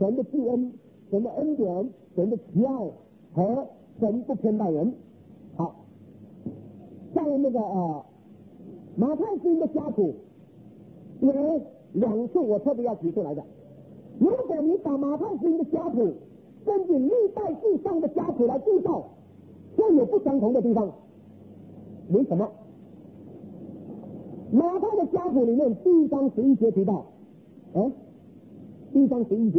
神的救恩、神的恩典、神的慈爱和神不偏待人。好，在那个马太福音的家谱有两处我特别要提出来的。如果你把马太福音的家谱根据历代志上的家谱来对照，就有不相同的地方。为什么？马太的家谱里面第1章11节提到，第1章11节，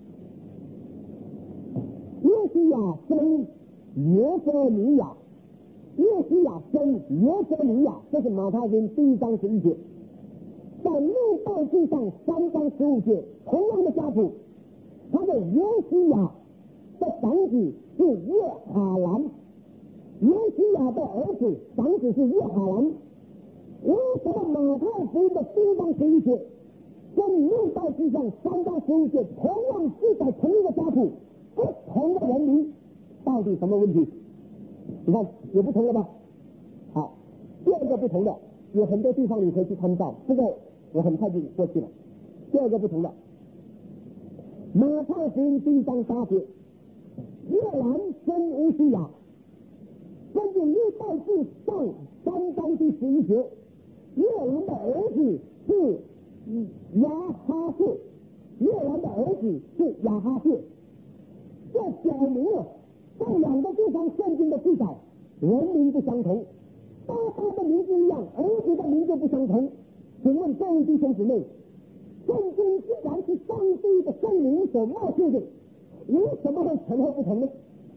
约西亚生约瑟尼亚，约西亚生约瑟尼亚，这是马太福音第1章11节。在历代志上3章15节，同样的家谱，他的约西亚的长子是约哈兰，约西亚的儿子长子是约哈兰。为什么马太福音的第1章11节跟历代志上3章15节同样记载同一个家谱，不同的人名，到底什么问题？你看有不同了吧？好，第二个不同的有很多地方你可以去参照，这个我很快就过去了。第二个不同的，马太福音第1章8节，约兰生乌西雅，根据历代志上3章第11节，约兰的儿子是亚哈谢，约兰的儿子是亚哈谢。这表明了在两个地方圣经的记载人名不相同，爸爸的名字一样，儿子的名字不相同。请问各位弟兄姊妹，圣经既然是上帝的圣灵所默示的，为什么会前后不同呢？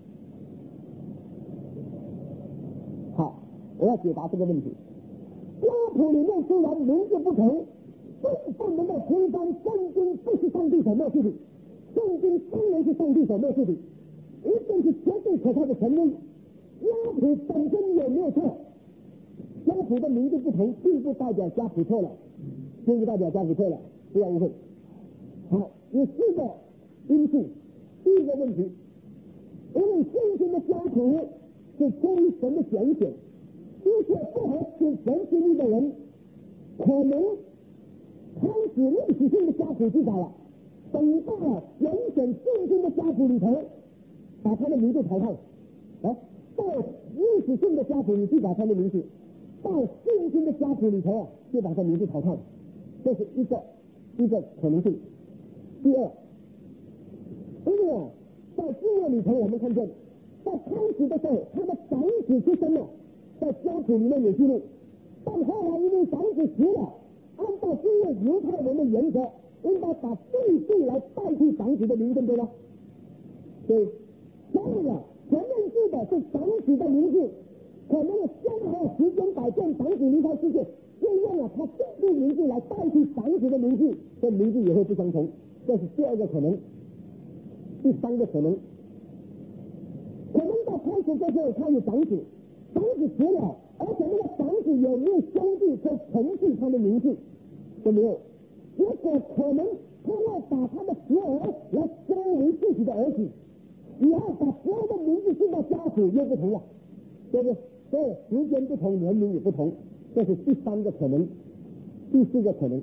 好，我要解答这个问题。家谱里面虽然名字不同，并不能够推翻圣经不是上帝所默示的。圣经当然是上帝所默示的，一定是绝对可靠的权威。家谱本身也没有错，家谱的名字不同，并不代表家谱错了，并不代表家谱错了，不要误会。好，有4个因素。第一个问题，因为圣经的家谱是出于神的拣选，一切不合神心意的人，可能开始历史性的家谱记载了，等到了拣选圣经的家谱里头，把他的名字淘汰，到历史性的家谱里去把他的名字，到圣经的家谱里头就把他名字淘汰，这是一个可能性。第二，因为在经验里头我们看见，在开始的时候他的长子出生了，在家谱里面有记录，但后来因为长子死了，按照经验犹太人的原则，应该把弟弟来代替长子的名字，对吧？对，所以前面记的是长子的名字，可能先后时间改变，长子离开世界，又用了他弟弟名字来代替长子的名字，这名字也会不相同，这是第二个可能。第三个可能，可能在开始的时候他有长子，长子死了，而且那个长子有没有兄弟可以承继他的名字都没有，结果可能他要把他的侄儿来收为自己的儿子，以后把侄儿的名字进到家谱又不同了，对不对？所以时间不同，年龄也不同，这是第三个可能。第四个可能，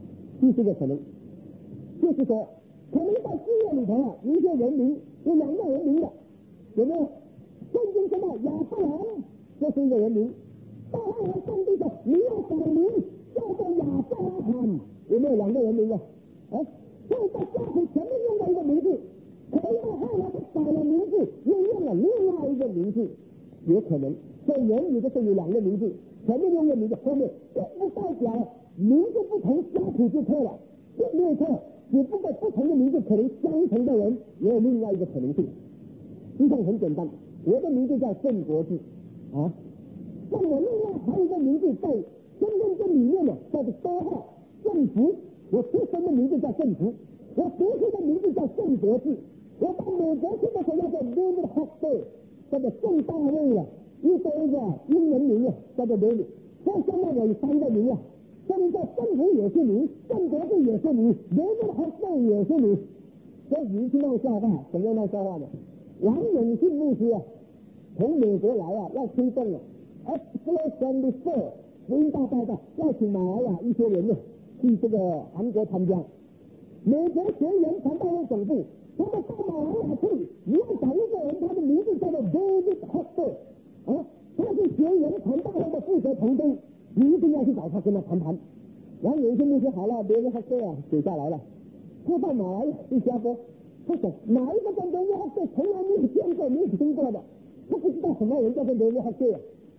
就是说可能在字典里头有一些人名，有2个人名的，有没有？圣经说到亚伯兰，这是一个人名，到后来上帝说你要改名叫做亚伯拉罕，有没有2个人名的？所以在家谱前面用了一个名字，可能到后来他改了名字，又用了另外一个名字，有可能。所以原理就是有2个名字，前面用个名字，后面不代表名字不同家谱就错了，并没有错，只不过不同的名字可能相同的人也有另外一个可能性。实际上很简单，我的名字叫郑国志啊，但我另外还有一个名字在身份证里面叫做多号郑福，我出生的名字叫郑福，我读书的名字叫郑国志，我到美国去的时候叫做 David Hockley， 叫做郑大卫了，又多一个英文名叫做 David， 所以现在我有3个名所以叫郑福也是名，郑国志也是名，David Hockley也是名。所以你听到笑话，怎么样闹笑话呢？王永信牧师从美国来要推动Exodus 福音大报告，要请马来亚一些人去这个韩国参加。 美国学员传道会总部，他们到马来亚去，你要找一个人，他的名字叫做 David Hockley， 他是学员传道会的负责同工，你一定要去找他跟他谈谈。然后有一些牧师好了，别人Hockley写下来了，他到马来西亚说，他说哪一个叫 David Hockley从来没有见过，没有听过的，他不知道什么人叫做 David Hockley。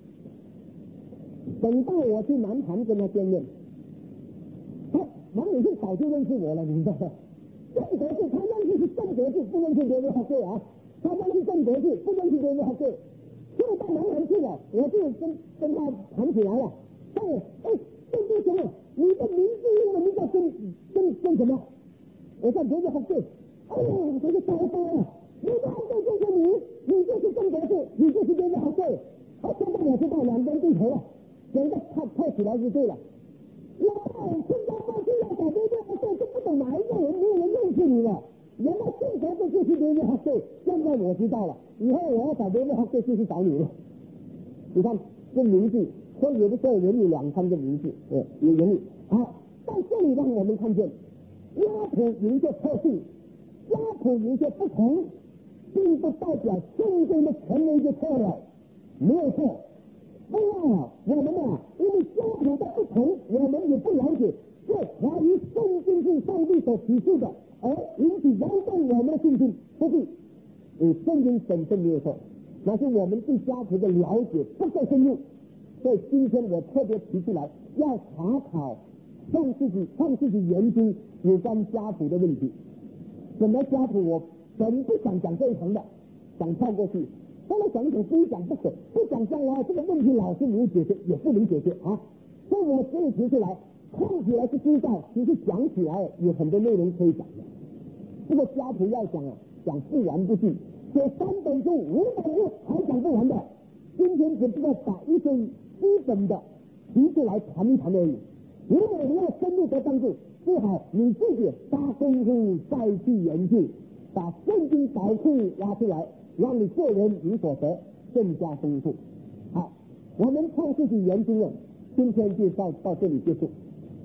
等到我去南韩跟他见面，王永庆早就认识我了，你知道吗？郑国志他认识是郑国志，不认识David Hockley他认识郑国志，不认识David Hockley。就到南韩去了，我就跟他谈起来了。郑弟兄啊，你的名字英文名叫郑什么？我叫David Hockley。哎呀，这是糟糕了！你的Hockley就是你就是郑国志，你就是David Hockley。现在我知道两边对头了，整个套起来就对了。新加坡去要找David Hockley，就不懂哪一个人，没有人认识你了。原来郑国志就是David Hockley，现在我知道了，以后我要找David Hockley就去找你了。你看这名字，所以有的时候人有两番的名字，有人有在这里让我们看见家谱有一些特性，家谱有一些不同，并不代表圣经的全面就错了，没有错。另外我们因为家谱的不同，我们也不了解，这怀疑圣经是上帝所启示的，而引起摇动我们的信心，不是圣经本身没有错，那是我们对家谱的了解不够深入。所以今天我特别提出来，要查考让自己研究有关家谱的问题。什么家谱我本不想讲这一层的，想跳过去。后来想一想，非讲不可，不讲将来这个问题老是没有解决，也不能解决所以我可以提出来，看起来是知道，其实讲起来有很多内容可以讲的。这个家谱要讲讲不完不尽，写3本书500页还讲不完的。今天只不过把一些基本的提出来谈一谈而已。如果你要深入的帮助，最好你自己花功夫再去研究，把圣经宝库挖出来，让你个人有所得，更加丰富。好，我们靠自己研究了，今天就到这里结束。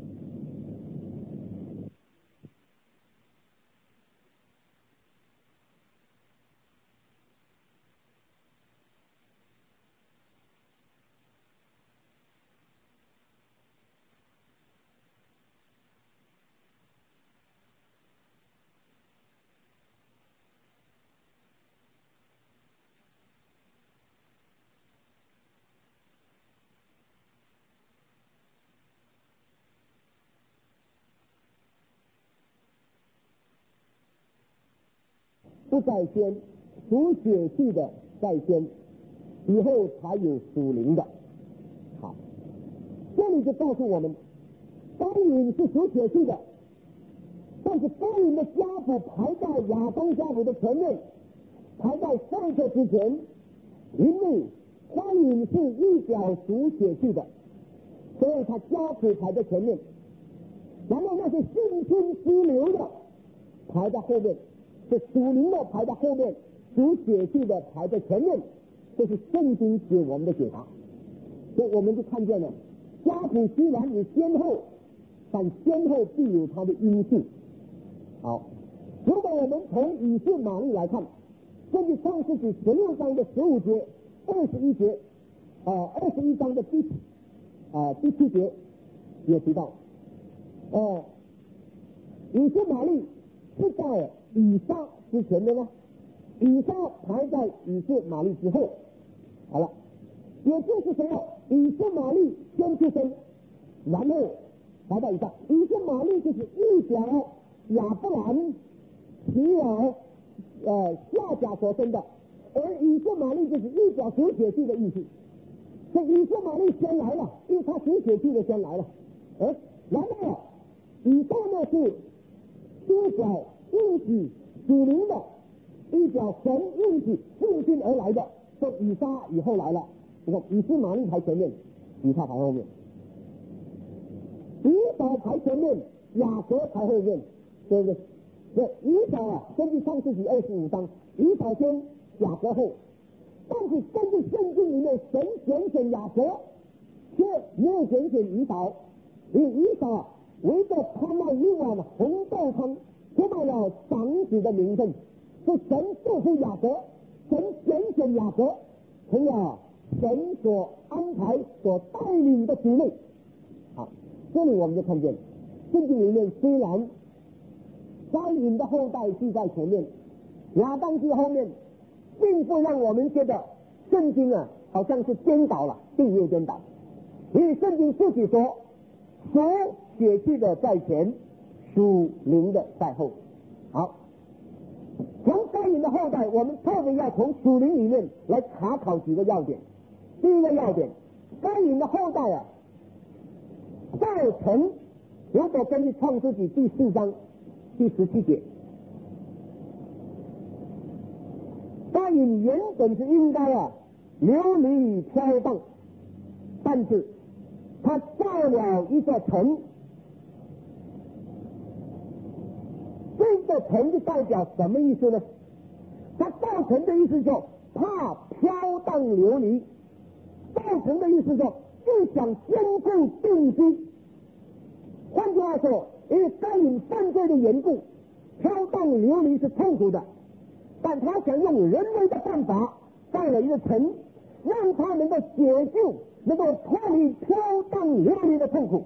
不在先，属血气的在先，以后才有属灵的。好，这里就告诉我们，该隐是属血气的，但是该隐的家谱排在亚当家谱的前面，排在上册之前，因为该隐是一脚属血气的，所以他家谱排在前面，然后那些信心失流的排在后面。是属灵的排在后面，属血气的排在前面，这是圣经给我们的解答。所以我们就看见了，家谱虽然有先后，但先后必有它的因素。好，如果我们从以斯玛利来看，根据创世纪16章的15节、21节，21章的第7节也提到，以斯玛利是在以撒之前的呢，以撒排在以斯玛利之后。好了，也就是说，以斯玛利先出生，然后排在以撒。以斯玛利就是一表亚伯兰、提尔、夏甲所生的，而以斯玛利就是一表属血气的意思。所以以斯玛利先来了，因为他属血气的先来了。然后以撒呢是一表应许属灵的，一表神应许复兴而来的，所以以撒以后来了。你看以斯玛利排前面，以撒排后面，以扫排前面，雅各排后面，对不对？对，以扫根据创世纪25章，以扫先，雅各后。但是根据圣经里面，神拣选雅各，却没有拣选以扫，因为以扫围着他那一碗红豆汤，得到了长子的名分，是神祝福雅各，神拣选雅各，成了神所安排、所带领的族类。好，这里我们就看见，圣经里面虽然该隐的后代是在前面，亚当是后面，并不让我们觉得圣经好像是颠倒了，并没有颠倒。因为圣经自己说，属血气的在前，属灵的在后。好，从该隐的后代，我们特别要从属灵里面来查考几个要点。第一个要点，该隐的后代造成，如果根据创世纪第4章第17节，该隐原本是应该流离飘荡，但是他造了一个城，这个城就代表什么意思呢？他造城的意思就怕飘荡流离，造城的意思就想兼顾定居。换句话说，因为该隐犯罪的缘故，飘荡流离是痛苦的，但他想用人为的办法造了一个城，让他能够解救，能够脱离飘荡流离的痛苦。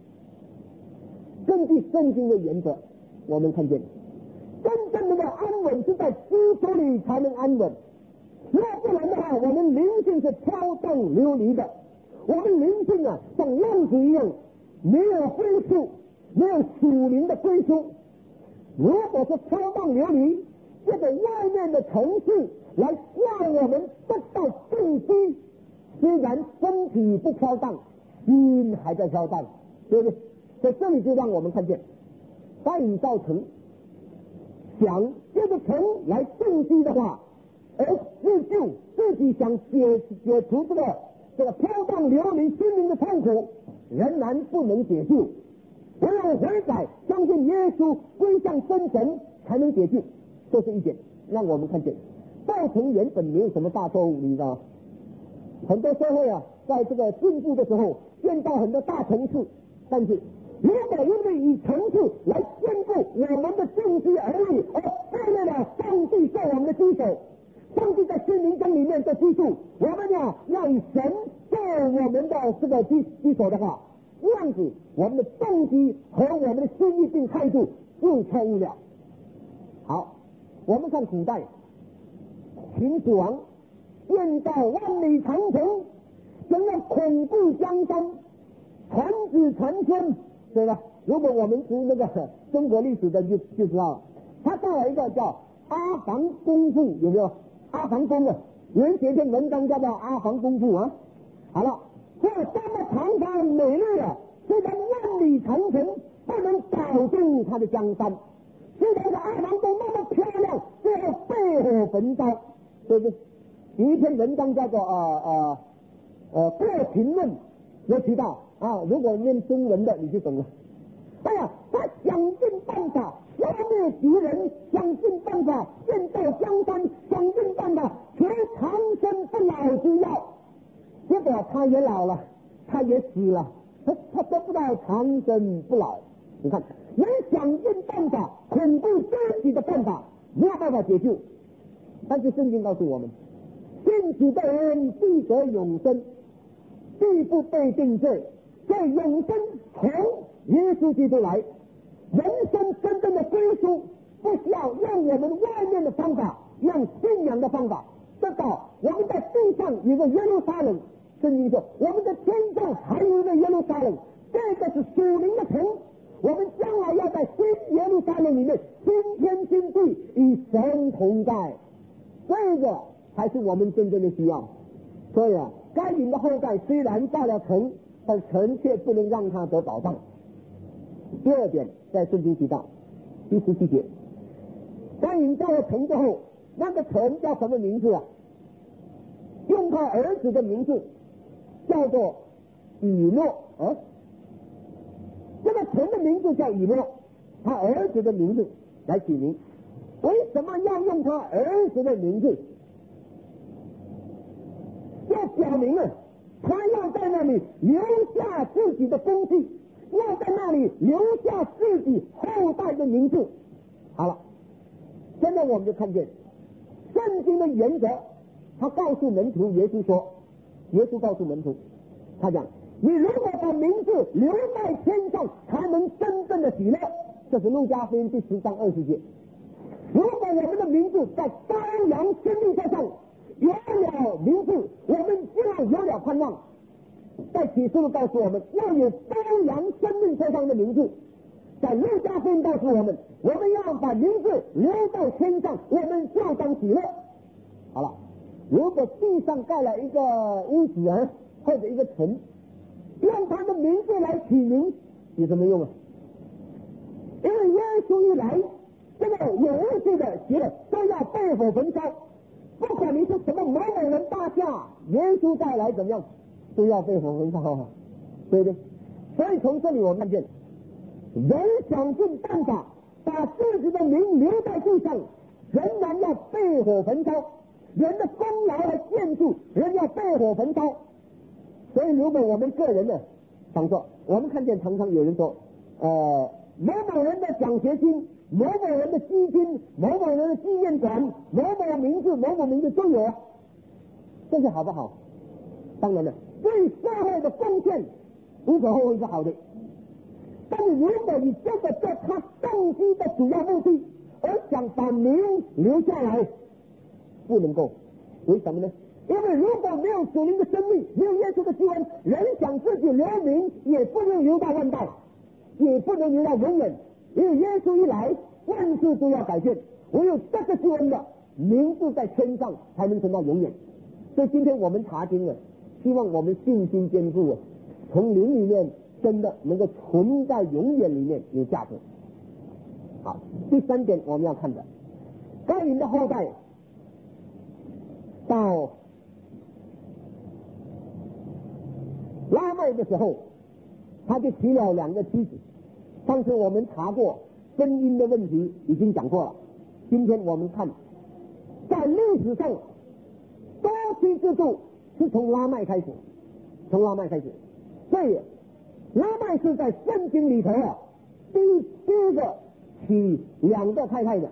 根据圣经的原则，我们看见真正能够安稳是在基督里才能安稳，若不然的话，我们灵性是飘荡流离的，我们灵性像浪子一样，没有归宿，没有属灵的归宿。如果是飘荡流离，这个外面的城市来让我们得到正居，虽然身体不飘荡，心还在飘荡，对不对？在这里就让我们看见，该隐造城，想这个城来正居的话，而自救自己想解除这个飘荡流离心灵的痛苦，仍然不能解救。唯有悔改，相信耶稣，归向真神，才能解救。这是一点，让我们看见造城原本没有什么大错误，你知道吗？很多社会在这个进步的时候，建造很多大城市，但是如果因为以城市来兼顾我们的政治而已，而忽略了上帝做我们的基础，上帝在心灵中里面的基础，我们要以神做我们的这个基础的话，这样子我们的动机和我们的心意并态度就错误了。好，我们看古代秦始皇建造万里长城，想要恐怖江山，传子传孙，对吧？如果我们读那个中国历史的就知道了，他造了一个叫阿房宫赋，有没有？阿房宫原写一篇文章叫做阿房宫赋啊。好了，这多么长发美丽虽然万里长城不能保住他的江山，虽然这阿房宫那么漂亮，最后被火焚烧，对不对？有一篇文章叫做过秦论，有提到如果念中文的你就懂了。他想尽办法消灭敌人，想尽办法建造江山，想尽办法求长生不老之药。结果他也老了，他也死了，他得不到长生不老。你看，人想尽办法恐怖自己的办法，没有办法解救。但是圣经告诉我们，信主的人必得永生，必不被定罪。这永生从耶稣基督来，人生真正的归属不需要用我们外面的方法，用信仰的方法得到。我们在地上有个耶路撒冷，圣经说我们的天上还有一个耶路撒冷，这个是属灵的城，我们将来要在新耶路撒冷里面新天新地与神同在，这个才是我们真正的需要。所以该隐的后代虽然造了城，但城却不能让他得保障。第二点，在圣经提到第17节，该隐造了城之后，那个城叫什么名字用他儿子的名字，叫做以诺这个城的名字叫以诺，他儿子的名字来起名。为什么要用他儿子的名字？要表明他要在那里留下自己的功绩， 要在那里留下自己后代的名字。好了，现在我们就看见圣经的原则，他告诉门徒，耶稣告诉门徒，他讲，你如果把名字留在天上，才能真正的喜乐。这是路加福音第10章20节。如果我们的名字在羔羊生命册上有了名字，我们就有了盼望。在启示录告诉我们要有羔羊生命册上的名字，在路加福音告诉我们，我们要把名字留到天上，我们就当喜乐。好了，如果地上盖了一个屋子啊，或者一个城，用他的名字来起名，有什么用啊？因为耶稣一来，这个有物质的邪都要被火焚烧，不管你是什么某某人大驾，耶稣再来怎么样，都要被火焚烧，对不对？所以从这里我们看见，人想尽办法把自己的名留在地上，仍然要被火焚烧。人的功劳和建筑，人要被火焚烧。所以如果我们个人呢，常说，我们看见常常有人说，某某人的奖学金，某某人的基金，某某人的纪念馆，某某名字都有，这些好不好？当然了，对社会的贡献无可厚非是好的，但是如果你这个做他动机的主要目的，而想把名留下来，不能够。为什么呢？因为如果没有属灵的生命，没有耶稣的救恩，人想自己留名，也不能留到万代，也不能留到永远。因为耶稣一来，万事都要改变，唯有这个救恩的名字在天上，才能存到永远。所以今天我们查经啊，希望我们信心坚固啊，从灵里面真的能够存在永远里面有价值。好，第3点我们要看的，该隐的后代到拉麦的时候，他就娶了2个妻子。上次我们查过婚姻的问题，已经讲过了。今天我们看，在历史上多妻制度是从拉麦开始，所以拉麦是在圣经里头啊第一个娶2个太太的。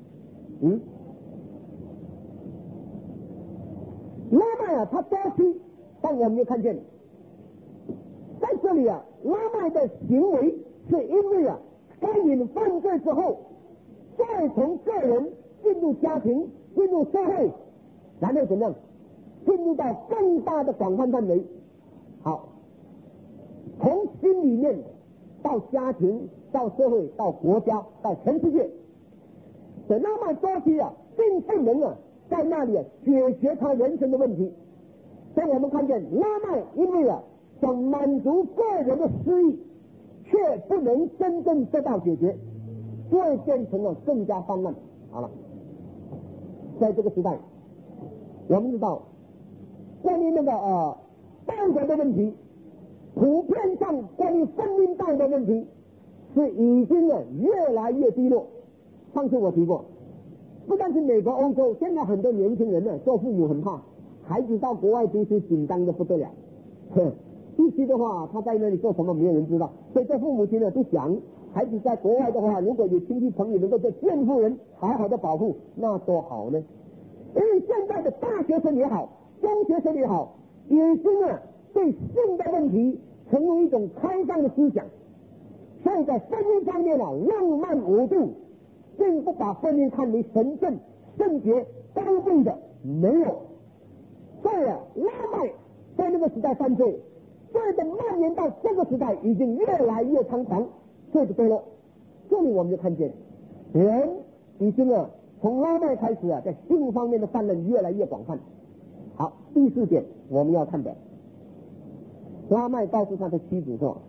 拉麦啊，他多妻，但我们就看见，在这里啊，拉麦的行为是因为啊，该隐犯罪之后，再从个人进入家庭，进入社会，然后怎么样，进入到更大的广泛范围。好，从心里面到家庭，到社会，到国家，到全世界。所以拉麦多妻啊，并不能啊在那里解决他人生的问题。所以我们看见拉麦因为啊想满足个人的私欲，却不能真正得到解决，所以变成了更加泛滥。好了，在这个时代，我们知道关于那个道德的问题，普遍上关于婚姻道德问题是已经越来越低落。上次我提过，不但是美国、欧洲，现在很多年轻人做父母很怕孩子到国外读书，紧张的不得了。必须的话，他在那里做什么没有人知道，所以这父母亲都想孩子在国外的话，如果有亲戚朋友能够做监护人好好的保护，那多好呢。因为现在的大学生也好，中学生也好，已经对性的问题成为一种开放的思想，所以在婚姻方面浪漫无度，并不把婚姻看为神圣、圣洁、高贵的，没有。所以拉麦在那个时代犯罪，所以的蔓延到这个时代已经越来越猖狂，这就对了。这里我们就看见人已经从拉麦开始在性方面的泛滥越来越广泛。好，第4点我们要看的，拉麦告诉他的妻子说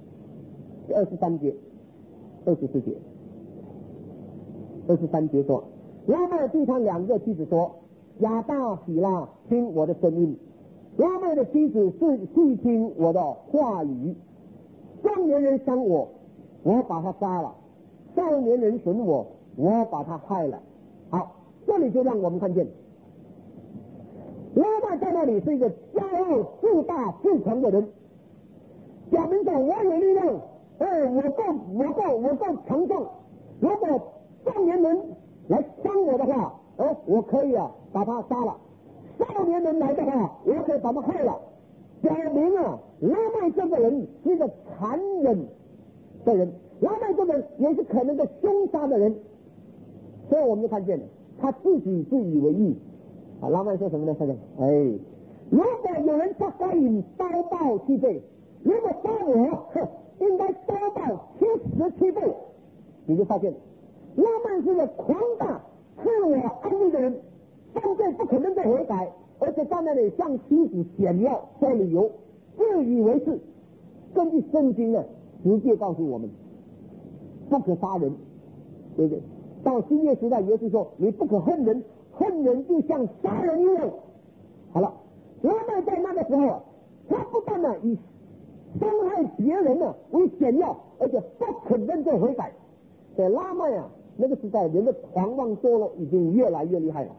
，23节、24节。23节说，拉麦对他2个妻子说，亚大喜拉，听我的声音。拉麦的妻子是细听我的话语。壮年人伤我，我把他杀了；少年人损我，我把他害了。好，这里就让我们看见，拉麦在那里是一个骄傲、自大、自强的人，表明着我有力量， 我够强壮，如果壮年人来伤我的话，我可以把他杀了；少年人来的话，我可以把他害了。表明拉麦这个人是一个残忍的人，拉麦这个人也是可能的凶杀的人。所以我们就看见了，他自己自以为意。拉麦说什么呢？他说：“如果有人杀该隐，刀报7倍；如果杀我，应该刀报77倍。”你就发现，拉麦是个狂大、自我安慰的人，犯罪不可能再悔改，而且在那里向妻子显耀说理由，自以为是。根据圣经直接告诉我们，不可杀人，对不对？到新约时代，耶稣说你不可恨人，恨人就像杀人一样。好了，拉麦在那个时候，他不但以伤害别人为显耀，而且不肯认罪悔改。所以拉麦那个时代人的狂妄堕落已经越来越厉害了。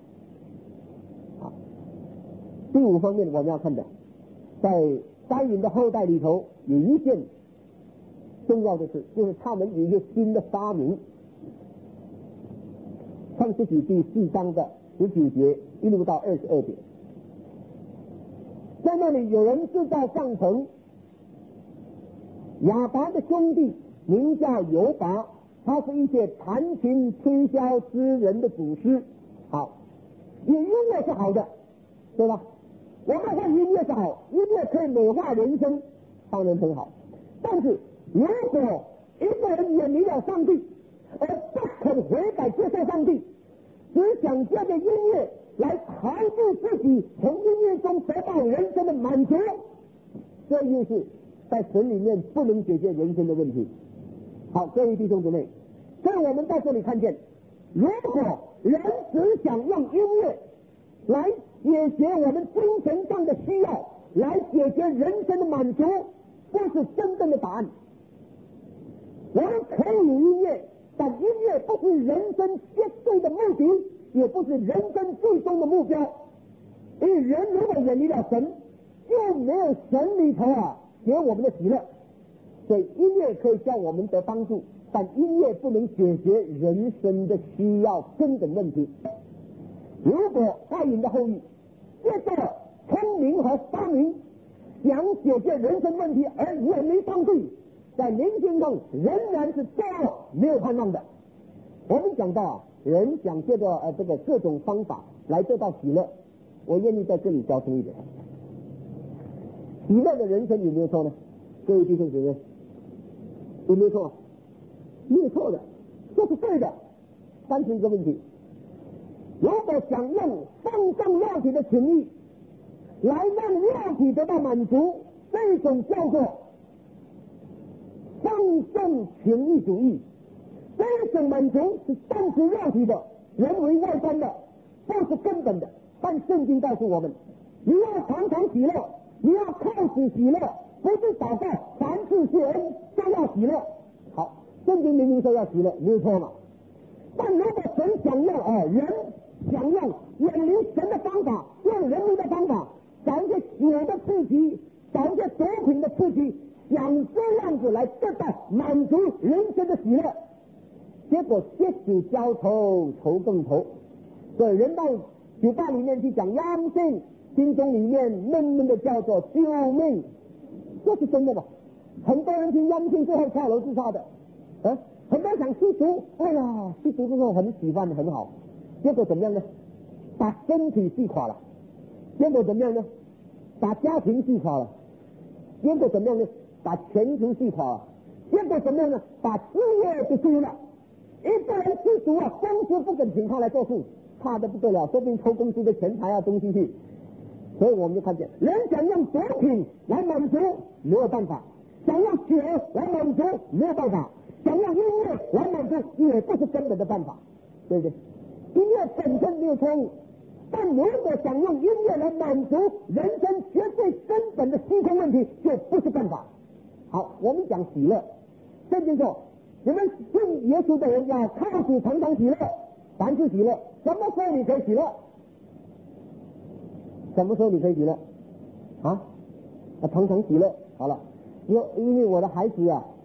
第5方面我们要看的，在该隐的后代里头有一件重要的事，就是他们有一个新的发明。创世纪第4章的19节一路到22节，在那里有人制造帐篷，亚拔的兄弟名叫犹拔，他是一些弹琴吹箫之人的祖师。好，音乐是好的，对吧？我们看音乐是好，音乐可以美化人生，当然很好。但是如果一个人远离了上帝，而不肯悔改接受上帝，只想借着音乐来逃避自己从音乐中得到人生的满足，这就是在神里面不能解决人生的问题。好，各位弟兄姊妹，所以我们在这里看见，如果人只想用音乐来解决我们精神上的需要，来解决人生的满足，这是真正的答案。我们可以有音乐，但音乐不是人生绝对的目的，也不是人生最终的目标。因为人如果远离了神，就没有神里头给我们的喜乐。所以音乐可以叫我们得帮助，但音乐不能解决人生的需要根本问题。如果该隐的后裔借着聪明和发明想解决人生问题而远离上帝，在灵性中仍然是罪恶没有盼望的。我们讲到人想借着这个各种方法来得到喜乐，我愿意在这里交通一点。喜乐的人生有没有错呢？各位弟兄姊妹，有没有错？没有错的，这是对的。但是一个问题，如果想用放纵肉体的情欲来让肉体得到满足，这种叫做放纵情欲主义。这种满足是单指肉体的、人为外观的，不是根本的。但圣经告诉我们，你要常常喜乐，你要靠此喜乐，不是祷告，凡事谢恩，都要喜乐。好，圣经明明说要喜乐，没有错嘛。但如果神想要人想要远离神的方法，用人为的方法，找一些酒的刺激，找一些毒品的刺激，想这样子来得到满足人生的喜乐，结果借酒浇愁，愁更愁。所以人到酒吧里面去讲阳性，心中里面闷闷的叫做救命，这是真的吧？很多人听阳性最后跳楼自杀的，很多人想吸毒，哎呀，吸毒之后很喜欢很好，结果怎么样呢？把身体吸垮了。结果怎么样呢？把家庭吸垮了。结果怎么样呢？把前途吸垮了。结果怎么样呢？把事业给输了。一个人吸毒公司不肯请他来做事，怕得不得了，说不定抽公司的钱财东西去。所以我们就看见，人想用毒品来满足没有办法，想用酒来满足没有办法，想用音乐来满足也不是根本的办法，对不对？音乐本身没有错误，但如果想用音乐来满足人生绝对根本的虚空问题，就不是办法。好，我们讲喜乐，圣经说你们信耶稣的人要靠主常常喜乐，凡事喜乐。什么时候你可以喜乐？什么时候你可以喜乐？常常喜乐。好了，因为我的孩子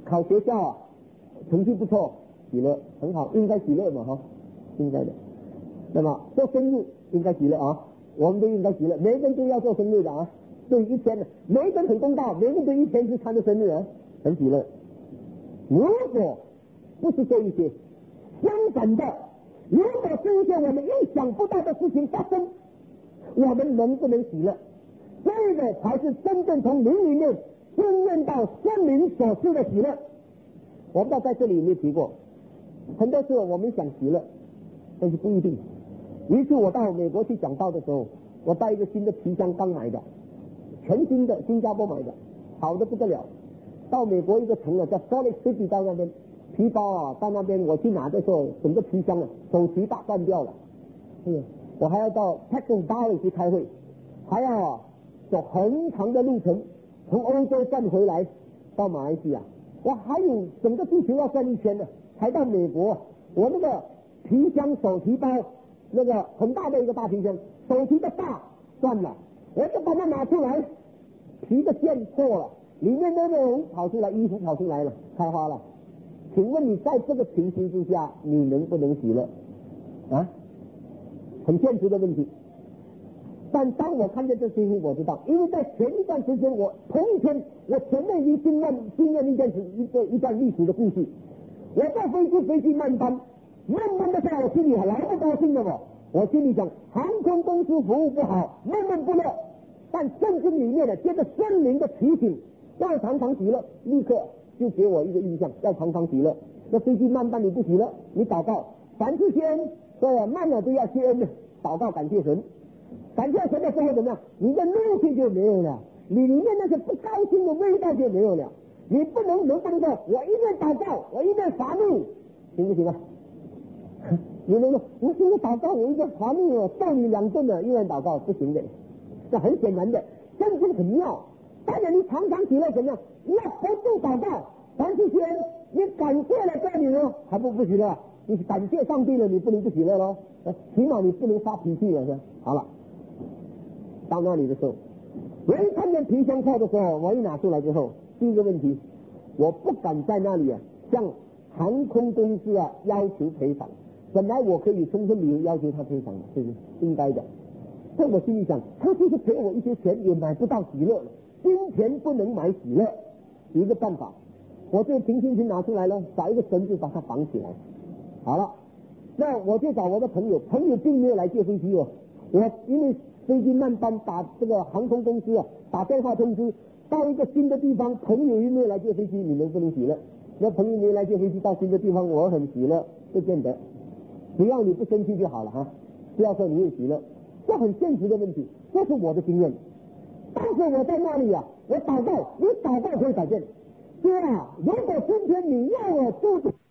考学校啊，成绩不错，喜乐很好，应该喜乐嘛哈，应该的。那么做生日应该喜乐啊，我们都应该喜乐，每个人都要做生日的啊，都一天的，每个人很公道，每个人都一天去参加生日啊，很喜乐。如果不是这一些，相反的，如果是一些我们意想不到的事情发生，我们能不能喜乐？这个才是真正从灵里面经验到圣灵所赐的喜乐。我不知道在这里有没有提过，很多时候我们想喜乐，但是不一定。一次我到美国去讲道的时候，我带一个新的皮箱，刚买的，全新的，新加坡买的，好的不得了。到美国一个城叫 Salt Lake City， 到那边皮包啊，到那边我去拿的时候，整个皮箱啊手提大断掉了。我还要到 Texas Valley 去开会，还要走很长的路程，从欧洲转回来到马来西亚，我还有整个地球要转一圈呢，才到美国。我那个皮箱手提包，那个很大的一个大皮箱，手提的大断了，我就把它拿出来，皮的线破了，里面的内容跑出来，衣服跑出来了，开花了。请问你在这个情形之下，你能不能喜乐啊？很现实的问题。但当我看见这情形，我知道，因为在前一段时间，我同一天，我前面已经经验一段历史的故事。我在飞机慢班的时候，我心里老不高兴的我心里想，航空公司服务不好，闷不乐。但圣经里面的接着圣灵的提醒，要常常喜乐，立刻就给我一个印象，要常常喜乐。那飞机慢班你不喜乐，你祷告，凡事先对慢了都要谢恩的，祷告感谢神。感谢神的时候怎么样？你的怒气就没有了，你里面那些不高兴的味道就没有了。你能不能说，我一面祷告，我一面发怒，行不行啊？你能说，我现在祷告，我一边发怒，我揍你2顿的，一面祷告不行的，这很显然的，圣经很妙。当然你常常喜乐怎么样？你要不住祷告，凡事先你感谢了这里呢，还不喜乐？你感谢上帝了，你不能不喜乐咯，起码你不能发脾气了，是好了。到那里的时候，我一看见皮箱破的时候，我一拿出来之后，第一个问题，我不敢在那里向航空公司要求赔偿。本来我可以充分理由要求他赔偿，这是应该的。在我心里想，他就是给我一些钱，也买不到喜乐了。金钱不能买喜乐，有一个办法，我就平心拿出来了，找一个绳子把它绑起来。好了，那我就找我的朋友并没有来借飞机我因为飞机慢班，打这个航空公司打电话通知到一个新的地方，朋友又没有来借飞机，你能不能喜乐？那朋友没来借飞机到新的地方，我很喜乐，不见得。只要你不生气就好了哈，不要说你有喜乐，这很现实的问题，这是我的经验。但是我在那里我祷告，你祷告可以改变。对啊，如果今天你要我做